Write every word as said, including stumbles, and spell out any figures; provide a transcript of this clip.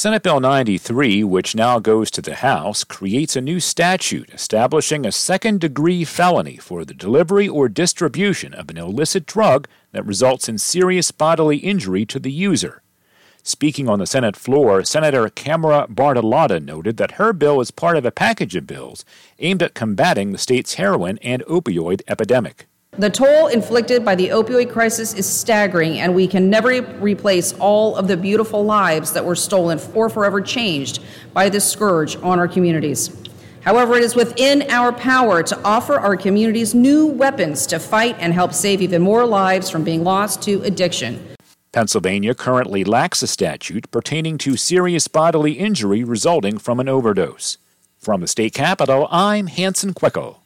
Senate Bill ninety-three, which now goes to the House, creates a new statute establishing a second-degree felony for the delivery or distribution of an illicit drug that results in serious bodily injury to the user. Speaking on the Senate floor, Senator Camara Bartolotta noted that her bill is part of a package of bills aimed at combating the state's heroin and opioid epidemic. The toll inflicted by the opioid crisis is staggering, and we can never replace all of the beautiful lives that were stolen or forever changed by this scourge on our communities. However, it is within our power to offer our communities new weapons to fight and help save even more lives from being lost to addiction. Pennsylvania currently lacks a statute pertaining to serious bodily injury resulting from an overdose. From the state capitol, I'm Hanson Quickel.